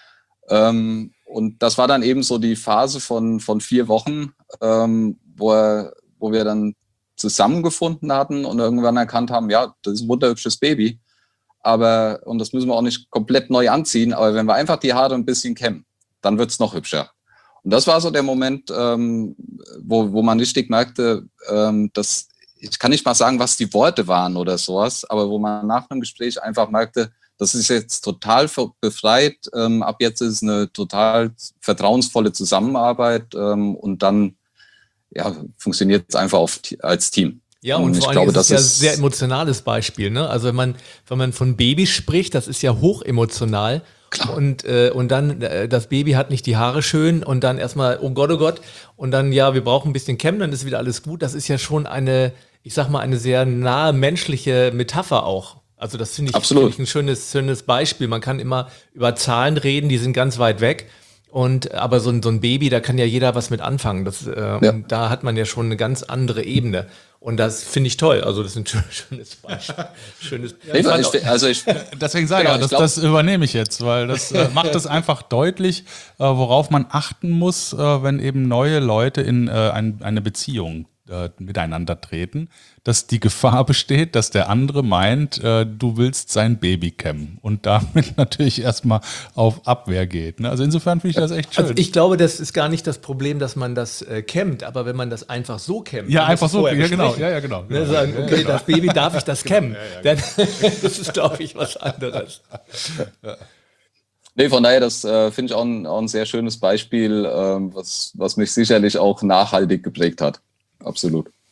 Ähm, und das war dann eben so die Phase von, von vier Wochen, ähm, wo, er, wo wir dann zusammengefunden hatten und irgendwann erkannt haben, ja, das ist ein wunderhübsches Baby, aber, und das müssen wir auch nicht komplett neu anziehen, aber wenn wir einfach die Haare ein bisschen kämmen, dann wird es noch hübscher. Und das war so der Moment, ähm, wo, wo man richtig merkte, ähm, dass, ich kann nicht mal sagen, was die Worte waren oder sowas, aber wo man nach einem Gespräch einfach merkte, das ist jetzt total befreit, ähm, ab jetzt ist es eine total vertrauensvolle Zusammenarbeit ähm, und dann ja, funktioniert es einfach auf, als Team. Ja, und, und vor allem ist es ja ein sehr emotionales Beispiel, ne? Also wenn man, wenn man von Babys spricht, das ist ja hochemotional. Klar. Und, äh, und dann, äh, das Baby hat nicht die Haare schön und dann erstmal, oh Gott, oh Gott, und dann, ja, wir brauchen ein bisschen Kämmen, dann ist wieder alles gut. Das ist ja schon eine, ich sag mal, eine sehr nahe menschliche Metapher auch. Also das finde ich, find ich ein schönes, schönes Beispiel. Man kann immer über Zahlen reden, die sind ganz weit weg. Und aber so ein, so ein Baby, da kann ja jeder was mit anfangen. Das, äh, ja. Und da hat man ja schon eine ganz andere Ebene. Und das finde ich toll. Also das ist ein schönes Beispiel. Schönes ja, ich ich, also ich, Deswegen sage genau, ich, das, glaub, das übernehme ich jetzt, weil das äh, macht es einfach deutlich, äh, worauf man achten muss, äh, wenn eben neue Leute in äh, ein, eine Beziehung äh, miteinander treten, dass die Gefahr besteht, dass der andere meint, äh, du willst sein Baby kämmen und damit natürlich erstmal auf Abwehr geht. Ne? Also insofern finde ich das echt schön. Also ich glaube, das ist gar nicht das Problem, dass man das äh, kämmt, aber wenn man das einfach so kämmt. Ja, einfach so, ja genau, ja, ja genau. Ne, sagen, okay, ja, genau. Das Baby, darf ich das kämmen? Ja, ja, genau. Dann, das ist, glaube ich, was anderes. Ja. Nee, von daher, das äh, finde ich auch ein, auch ein sehr schönes Beispiel, ähm, was, was mich sicherlich auch nachhaltig geprägt hat. Absolut.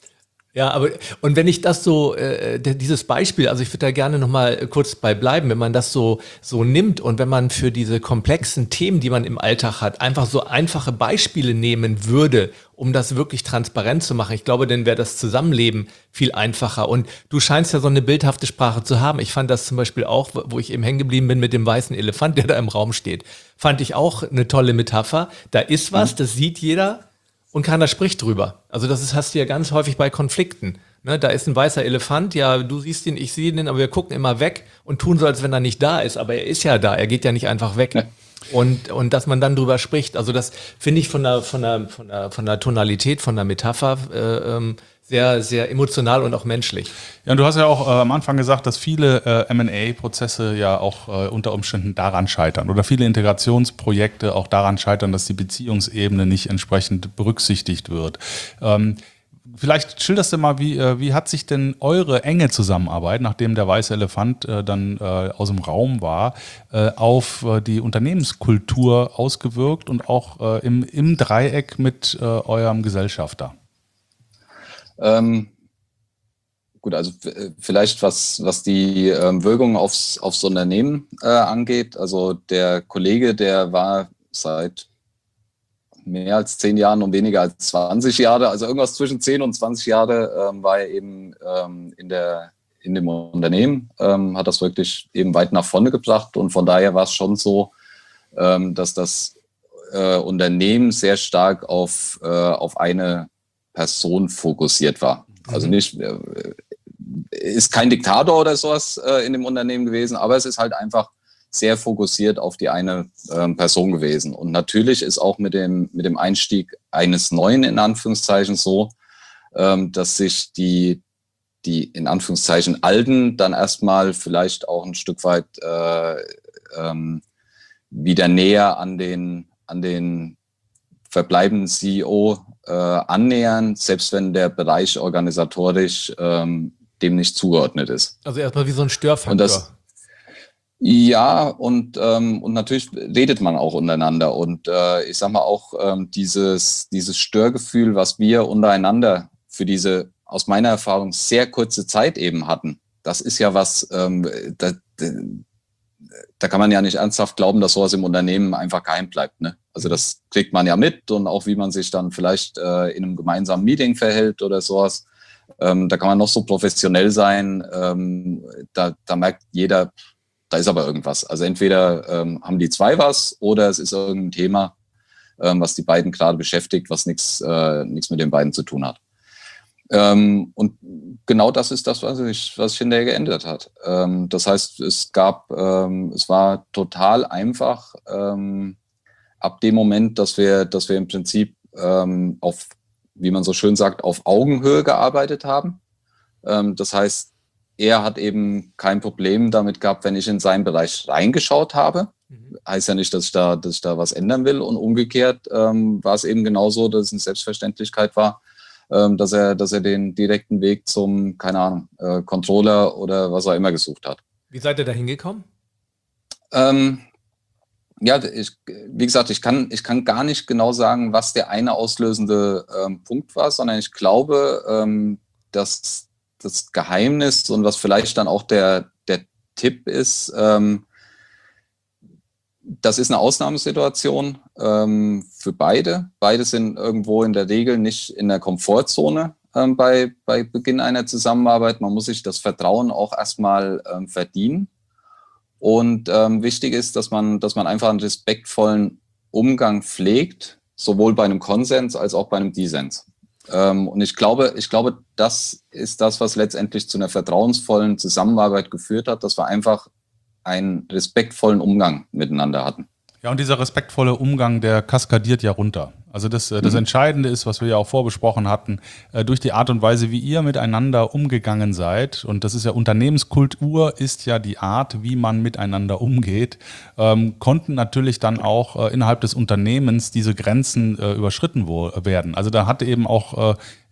Ja, aber und wenn ich das so, äh, dieses Beispiel, also ich würde da gerne nochmal kurz bei bleiben, wenn man das so, so nimmt und wenn man für diese komplexen Themen, die man im Alltag hat, einfach so einfache Beispiele nehmen würde, um das wirklich transparent zu machen. Ich glaube, dann wäre das Zusammenleben viel einfacher. Und du scheinst ja so eine bildhafte Sprache zu haben. Ich fand das zum Beispiel auch, wo ich eben hängen geblieben bin mit dem weißen Elefant, der da im Raum steht, fand ich auch eine tolle Metapher. Da ist was, das sieht jeder. Und keiner spricht drüber. Also das ist, hast du ja ganz häufig bei Konflikten. Ne, da ist ein weißer Elefant, ja, du siehst ihn, ich sehe ihn, aber wir gucken immer weg und tun so, als wenn er nicht da ist. Aber er ist ja da, er geht ja nicht einfach weg. Ja. Und, und dass man dann drüber spricht, also das finde ich von der, von, der, von, der, von der Tonalität, von der Metapher äh, ähm, sehr, sehr emotional und auch menschlich. Ja, und du hast ja auch äh, am Anfang gesagt, dass viele äh, M und A-Prozesse ja auch äh, unter Umständen daran scheitern oder viele Integrationsprojekte auch daran scheitern, dass die Beziehungsebene nicht entsprechend berücksichtigt wird. Ähm, vielleicht schilderst du mal, wie, äh, wie hat sich denn eure enge Zusammenarbeit, nachdem der weiße Elefant äh, dann äh, aus dem Raum war, äh, auf äh, die Unternehmenskultur ausgewirkt und auch äh, im, im Dreieck mit äh, eurem Gesellschafter? Ähm, gut, also vielleicht was, was die ähm, Wirkung aufs, aufs Unternehmen äh, angeht. Also der Kollege, der war seit mehr als zehn Jahren und weniger als zwanzig Jahre, also irgendwas zwischen zehn und zwanzig Jahre ähm, war er eben ähm, in, der, in dem Unternehmen, ähm, hat das wirklich eben weit nach vorne gebracht und von daher war es schon so, ähm, dass das äh, Unternehmen sehr stark auf, äh, auf eine Person fokussiert war. Also nicht, ist kein Diktator oder sowas äh, in dem Unternehmen gewesen, aber es ist halt einfach sehr fokussiert auf die eine äh, Person gewesen. Und natürlich ist auch mit dem, mit dem Einstieg eines Neuen in Anführungszeichen so, ähm, dass sich die, die in Anführungszeichen Alten dann erstmal vielleicht auch ein Stück weit äh, ähm, wieder näher an den, an den verbleibenden C E O äh, annähern, selbst wenn der Bereich organisatorisch ähm, dem nicht zugeordnet ist. Also erstmal wie so ein Störfaktor. Und das, ja, und, ähm, und natürlich redet man auch untereinander. Und äh, ich sag mal auch ähm, dieses, dieses Störgefühl, was wir untereinander für diese, aus meiner Erfahrung, sehr kurze Zeit eben hatten, das ist ja was, ähm, da, da kann man ja nicht ernsthaft glauben, dass sowas im Unternehmen einfach geheim bleibt. Ne? Also das kriegt man ja mit und auch wie man sich dann vielleicht äh, in einem gemeinsamen Meeting verhält oder sowas. Ähm, da kann man noch so professionell sein. Ähm, da, da merkt jeder, da ist aber irgendwas. Also entweder ähm, haben die zwei was oder es ist irgendein Thema, ähm, was die beiden gerade beschäftigt, was nichts äh, nichts mit den beiden zu tun hat. Ähm, und genau das ist das, was sich was sich hinterher geändert hat. Ähm, das heißt, es gab, ähm, es war total einfach ähm, ab dem Moment, dass wir, dass wir im Prinzip ähm, auf, wie man so schön sagt, auf Augenhöhe gearbeitet haben. Ähm, das heißt, er hat eben kein Problem damit gehabt, wenn ich in seinen Bereich reingeschaut habe. Mhm. Heißt ja nicht, dass ich da, dass ich da was ändern will. Und umgekehrt ähm, war es eben genauso, dass es eine Selbstverständlichkeit war, ähm, dass er, dass er den direkten Weg zum, keine Ahnung, äh, Controller oder was er immer gesucht hat. Wie seid ihr da hingekommen? Ähm, ja, ich, wie gesagt, ich kann, ich kann gar nicht genau sagen, was der eine auslösende ähm, Punkt war, sondern ich glaube, ähm, dass das Geheimnis und was vielleicht dann auch der, der Tipp ist, ähm, das ist eine Ausnahmesituation ähm, für beide. Beide sind irgendwo in der Regel nicht in der Komfortzone ähm, bei, bei Beginn einer Zusammenarbeit. Man muss sich das Vertrauen auch erstmal ähm, verdienen. Und ähm, wichtig ist, dass man, dass man einfach einen respektvollen Umgang pflegt, sowohl bei einem Konsens als auch bei einem Dissens. Ähm, und ich glaube, ich glaube, das ist das, was letztendlich zu einer vertrauensvollen Zusammenarbeit geführt hat, dass wir einfach einen respektvollen Umgang miteinander hatten. Ja, und dieser respektvolle Umgang, der kaskadiert ja runter. Also das, das mhm. Entscheidende ist, was wir ja auch vorbesprochen hatten, äh, durch die Art und Weise, wie ihr miteinander umgegangen seid, und das ist ja Unternehmenskultur, ist ja die Art, wie man miteinander umgeht, ähm, konnten natürlich dann auch äh, innerhalb des Unternehmens diese Grenzen äh, überschritten wo, werden. Also da hatte eben auch äh,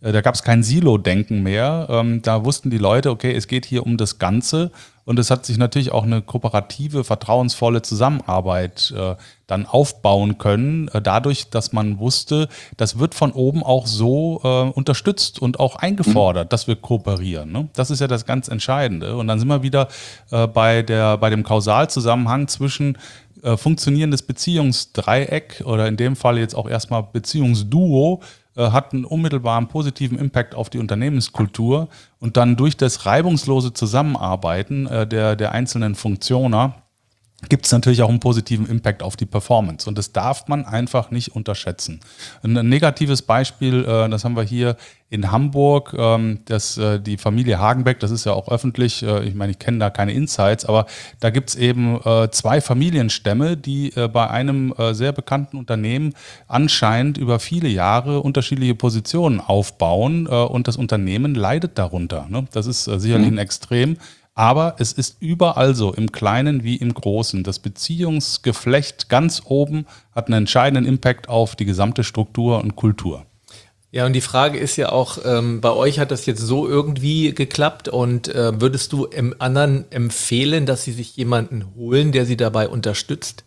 Äh, da gab es kein Silo-Denken mehr. Ähm, da wussten die Leute, okay, es geht hier um das Ganze. Und es hat sich natürlich auch eine kooperative, vertrauensvolle Zusammenarbeit äh, dann aufbauen können, äh, dadurch, dass man wusste, das wird von oben auch so äh, unterstützt und auch eingefordert, mhm. dass wir kooperieren. Ne? Das ist ja das ganz Entscheidende. Und dann sind wir wieder äh, bei, der, bei dem Kausalzusammenhang zwischen äh, funktionierendes Beziehungsdreieck oder in dem Fall jetzt auch erstmal Beziehungsduo, hat einen unmittelbaren positiven Impact auf die Unternehmenskultur und dann durch das reibungslose Zusammenarbeiten äh, der, der einzelnen Funktioner gibt es natürlich auch einen positiven Impact auf die Performance und das darf man einfach nicht unterschätzen. Ein negatives Beispiel, äh, das haben wir hier in Hamburg, ähm, das, äh, die Familie Hagenbeck, das ist ja auch öffentlich, äh, ich meine, ich kenne da keine Insights, aber da gibt es eben äh, zwei Familienstämme, die äh, bei einem äh, sehr bekannten Unternehmen anscheinend über viele Jahre unterschiedliche Positionen aufbauen äh, und das Unternehmen leidet darunter. Ne? Das ist äh, sicherlich ein Extrem. Aber es ist überall so, im Kleinen wie im Großen. Das Beziehungsgeflecht ganz oben hat einen entscheidenden Impact auf die gesamte Struktur und Kultur. Ja, und die Frage ist ja auch, ähm, bei euch hat das jetzt so irgendwie geklappt und äh, würdest du im anderen empfehlen, dass sie sich jemanden holen, der sie dabei unterstützt?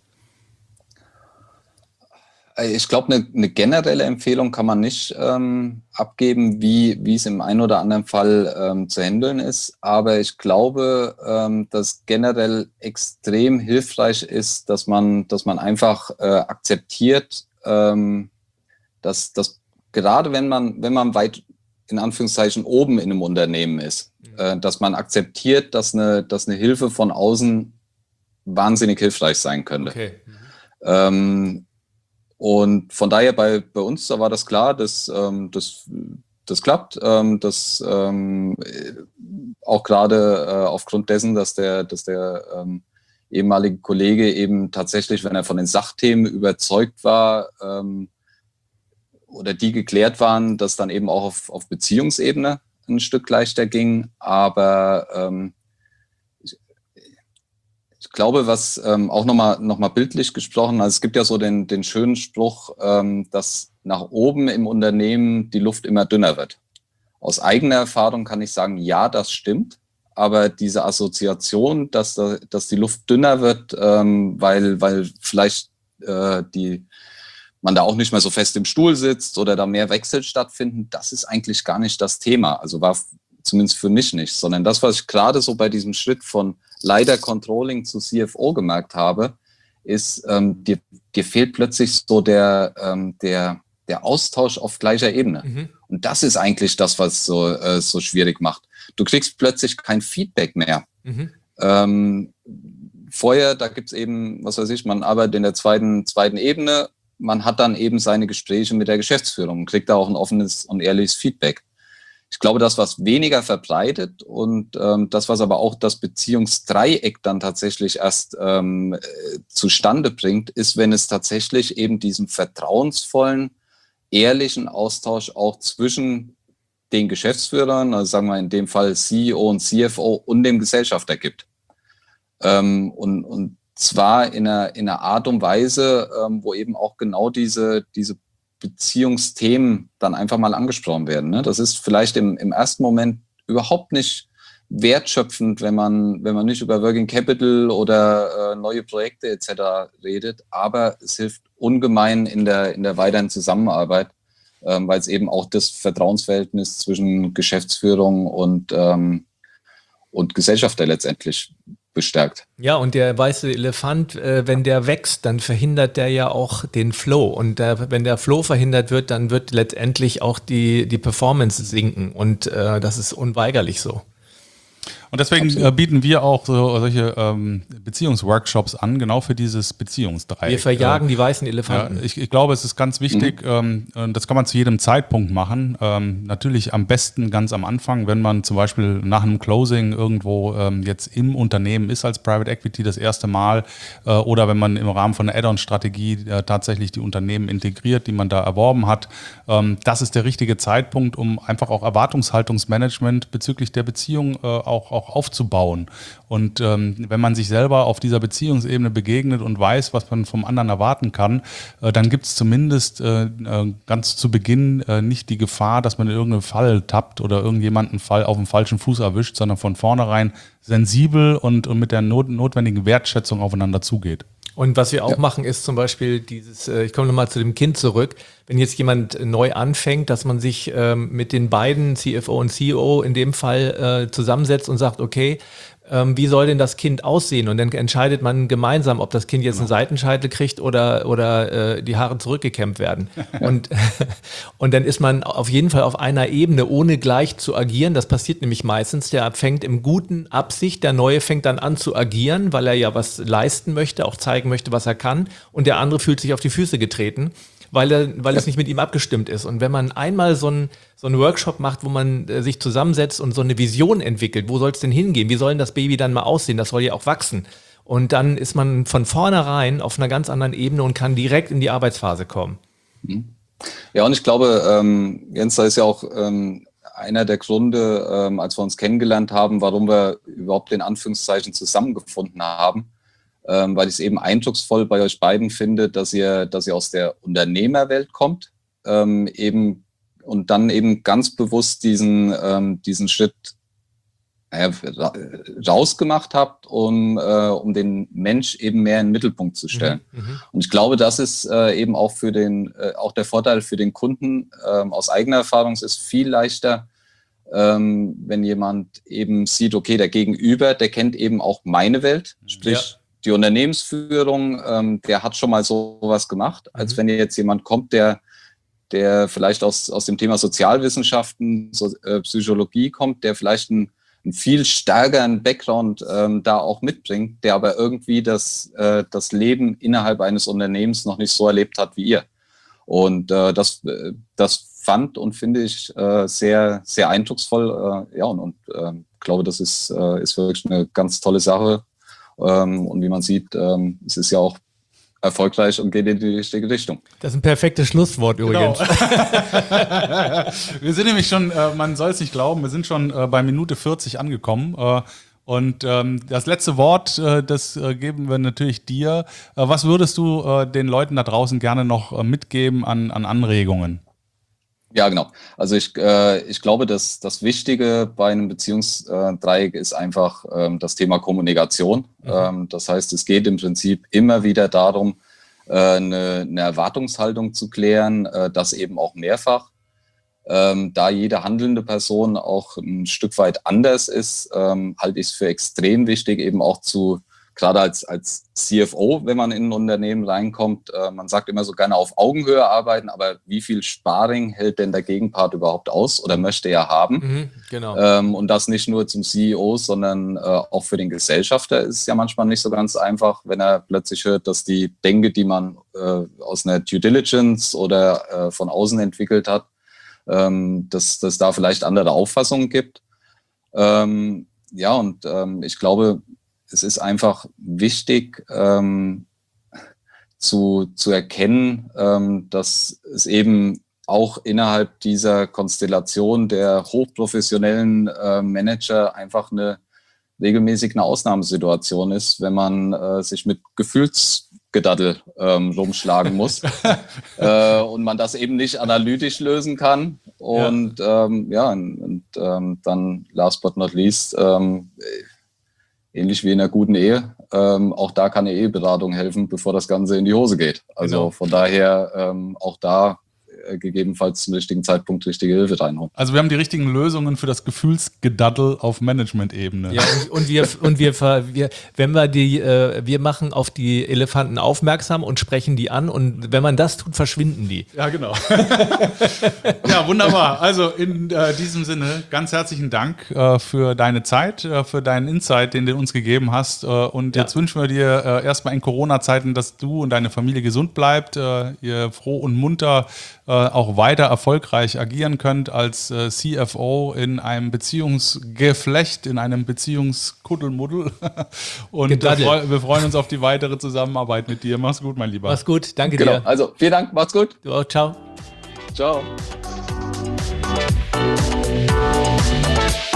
Ich glaube, eine, eine generelle Empfehlung kann man nicht ähm, abgeben, wie, wie es im einen oder anderen Fall ähm, zu handeln ist. Aber ich glaube, ähm, dass generell extrem hilfreich ist, dass man, dass man einfach äh, akzeptiert, ähm, dass, dass gerade wenn man, wenn man weit in Anführungszeichen oben in einem Unternehmen ist, mhm. äh, dass man akzeptiert, dass eine, dass eine Hilfe von außen wahnsinnig hilfreich sein könnte. Okay. Mhm. Ähm, Und von daher bei, bei uns, da war das klar, dass ähm, das, das klappt. Ähm, dass ähm, auch gerade äh, aufgrund dessen, dass der, dass der ähm, ehemalige Kollege eben tatsächlich, wenn er von den Sachthemen überzeugt war ähm, oder die geklärt waren, dass dann eben auch auf, auf Beziehungsebene ein Stück leichter ging. Aber ähm, ich glaube, was ähm, auch nochmal noch mal bildlich gesprochen, also es gibt ja so den, den schönen Spruch, ähm, dass nach oben im Unternehmen die Luft immer dünner wird. Aus eigener Erfahrung kann ich sagen, ja, das stimmt. Aber diese Assoziation, dass, da, dass die Luft dünner wird, ähm, weil, weil vielleicht äh, die, man da auch nicht mehr so fest im Stuhl sitzt oder da mehr Wechsel stattfinden, das ist eigentlich gar nicht das Thema. Also war zumindest für mich nicht, sondern das, was ich gerade so bei diesem Schritt von Leiter Controlling zu C F O gemerkt habe, ist, ähm, dir, dir fehlt plötzlich so der, ähm, der, der Austausch auf gleicher Ebene. Mhm. Und das ist eigentlich das, was so, äh, so schwierig macht. Du kriegst plötzlich kein Feedback mehr. Mhm. Ähm, vorher, da gibt's eben, was weiß ich, man arbeitet in der zweiten, zweiten Ebene, man hat dann eben seine Gespräche mit der Geschäftsführung und kriegt da auch ein offenes und ehrliches Feedback. Ich glaube, das, was weniger verbreitet und ähm, das, was aber auch das Beziehungsdreieck dann tatsächlich erst ähm, äh, zustande bringt, ist, wenn es tatsächlich eben diesen vertrauensvollen, ehrlichen Austausch auch zwischen den Geschäftsführern, also sagen wir in dem Fall C E O und C F O und dem Gesellschafter gibt. Ähm, und, und zwar in einer, in einer Art und Weise, ähm, wo eben auch genau diese, diese Beziehungsthemen dann einfach mal angesprochen werden. Ne? Das ist vielleicht im, im ersten Moment überhaupt nicht wertschöpfend, wenn man, wenn man nicht über Working Capital oder äh, neue Projekte et cetera redet, aber es hilft ungemein in der, in der weiteren Zusammenarbeit, ähm, weil es eben auch das Vertrauensverhältnis zwischen Geschäftsführung und, ähm, und Gesellschafter letztendlich bestärkt. Ja, und der weiße Elefant, äh, wenn der wächst, dann verhindert der ja auch den Flow. Und der, wenn der Flow verhindert wird, dann wird letztendlich auch die, die Performance sinken. Und äh, das ist unweigerlich so. Und deswegen äh, bieten wir auch so, solche ähm, Beziehungsworkshops an, genau für dieses Beziehungsdreieck. Wir verjagen äh, die weißen Elefanten. Ja, ich, ich glaube, es ist ganz wichtig, mhm. ähm, das kann man zu jedem Zeitpunkt machen. Ähm, natürlich am besten ganz am Anfang, wenn man zum Beispiel nach einem Closing irgendwo ähm, jetzt im Unternehmen ist als Private Equity das erste Mal äh, oder wenn man im Rahmen von einer Add-on-Strategie äh, tatsächlich die Unternehmen integriert, die man da erworben hat. Ähm, das ist der richtige Zeitpunkt, um einfach auch Erwartungshaltungsmanagement bezüglich der Beziehung äh, auch, auch auch aufzubauen. Und ähm, wenn man sich selber auf dieser Beziehungsebene begegnet und weiß, was man vom anderen erwarten kann, äh, dann gibt es zumindest äh, äh, ganz zu Beginn äh, nicht die Gefahr, dass man in irgendeinen Fall tappt oder irgendjemanden Fall auf dem falschen Fuß erwischt, sondern von vornherein sensibel und, und mit der not, notwendigen Wertschätzung aufeinander zugeht. Und was wir auch Ja. machen, ist zum Beispiel dieses, äh, ich komme nochmal zu dem Kind zurück, wenn jetzt jemand neu anfängt, dass man sich ähm, mit den beiden C F O und C E O in dem Fall äh, zusammensetzt und sagt, okay, ähm, wie soll denn das Kind aussehen? Und dann entscheidet man gemeinsam, ob das Kind jetzt einen Seitenscheitel kriegt oder, oder äh, die Haare zurückgekämmt werden. Und, und dann ist man auf jeden Fall auf einer Ebene, ohne gleich zu agieren. Das passiert nämlich meistens. Der fängt im guten Absicht, der Neue fängt dann an zu agieren, weil er ja was leisten möchte, auch zeigen möchte, was er kann. Und der andere fühlt sich auf die Füße getreten, weil, er, weil es nicht mit ihm abgestimmt ist. Und wenn man einmal so einen so einen Workshop macht, wo man äh, sich zusammensetzt und so eine Vision entwickelt, wo soll es denn hingehen? Wie soll denn das Baby dann mal aussehen? Das soll ja auch wachsen. Und dann ist man von vornherein auf einer ganz anderen Ebene und kann direkt in die Arbeitsphase kommen. Ja, und ich glaube, ähm, Jens, da ist ja auch ähm, einer der Gründe, ähm, als wir uns kennengelernt haben, warum wir überhaupt in Anführungszeichen zusammengefunden haben, ähm, weil ich es eben eindrucksvoll bei euch beiden finde, dass ihr, dass ihr aus der Unternehmerwelt kommt, ähm, eben und dann eben ganz bewusst diesen, ähm, diesen Schritt naja, rausgemacht habt, um, äh, um den Mensch eben mehr in den Mittelpunkt zu stellen. Mhm, mhm. Und ich glaube, das ist äh, eben auch für den, äh, auch der Vorteil für den Kunden. Ähm, aus eigener Erfahrung ist es viel leichter, ähm, wenn jemand eben sieht, okay, der Gegenüber, der kennt eben auch meine Welt, sprich Ja. die Unternehmensführung, ähm, der hat schon mal sowas gemacht, als Mhm. wenn jetzt jemand kommt, der der vielleicht aus, aus dem Thema Sozialwissenschaften, so, äh, Psychologie kommt, der vielleicht einen, einen viel stärkeren Background ähm, da auch mitbringt, der aber irgendwie das, äh, das Leben innerhalb eines Unternehmens noch nicht so erlebt hat wie ihr. Und äh, das, äh, das fand und finde ich äh, sehr, sehr eindrucksvoll. Äh, ja, und, und äh, glaube, das ist, äh, ist wirklich eine ganz tolle Sache. Ähm, und wie man sieht, ähm, es ist ja auch erfolgreich und geht in die richtige Richtung. Das ist ein perfektes Schlusswort übrigens. Genau. Wir sind nämlich schon, äh, man soll es nicht glauben, wir sind schon äh, bei Minute vierzig angekommen. Äh, und ähm, das letzte Wort, äh, das äh, geben wir natürlich dir. Äh, was würdest du äh, den Leuten da draußen gerne noch äh, mitgeben an, an Anregungen? Ja, genau. Also ich, äh, ich glaube, dass das Wichtige bei einem Beziehungsdreieck ist einfach ähm, das Thema Kommunikation. Mhm. Ähm, das heißt, es geht im Prinzip immer wieder darum, äh, eine, eine Erwartungshaltung zu klären, äh, das eben auch mehrfach. Ähm, da jede handelnde Person auch ein Stück weit anders ist, ähm, halte ich es für extrem wichtig, eben auch zu gerade als, als C F O, wenn man in ein Unternehmen reinkommt, äh, man sagt immer so gerne auf Augenhöhe arbeiten, aber wie viel Sparring hält denn der Gegenpart überhaupt aus oder möchte er haben? Mhm, genau. Ähm, und das nicht nur zum C E O, sondern äh, auch für den Gesellschafter ist es ja manchmal nicht so ganz einfach, wenn er plötzlich hört, dass die Denke, die man äh, aus einer Due Diligence oder äh, von außen entwickelt hat, ähm, dass es da vielleicht andere Auffassungen gibt. Ähm, ja, und ähm, ich glaube, es ist einfach wichtig ähm, zu, zu erkennen, ähm, dass es eben auch innerhalb dieser Konstellation der hochprofessionellen äh, Manager einfach eine regelmäßig eine Ausnahmesituation ist, wenn man äh, sich mit Gefühlsgedaddel ähm, rumschlagen muss äh, und man das eben nicht analytisch lösen kann. Und ja, ähm, ja und, und ähm, dann last but not least, ähm, ähnlich wie in einer guten Ehe, ähm, auch da kann eine Eheberatung helfen, bevor das Ganze in die Hose geht. Also genau. Von daher ähm, auch da äh, gegebenenfalls zum richtigen Zeitpunkt richtige Hilfe reinholen. Also wir haben die richtigen Lösungen für das Gefühlsgedaddel auf Management-Ebene. Ja, und, und wir und wir, wir wenn wir die äh, wir machen auf die Elefanten aufmerksam und sprechen die an und wenn man das tut, verschwinden die. Ja, genau. Ja, wunderbar. Also in äh, diesem Sinne ganz herzlichen Dank äh, für deine Zeit, äh, für deinen Insight, den du uns gegeben hast. Äh, und ja. Jetzt wünschen wir dir äh, erstmal in Corona-Zeiten, dass du und deine Familie gesund bleibt, äh, ihr froh und munter äh, auch weiter erfolgreich agieren könnt als äh, C F O in einem Beziehungsgeflecht, in einem Beziehungskuddelmuddel. Und äh, freu, wir freuen uns auf die weitere Zusammenarbeit mit dir. Mach's gut, mein Lieber. Mach's gut, danke genau. dir. Also vielen Dank, macht's gut. Du auch, ciao. Ciao.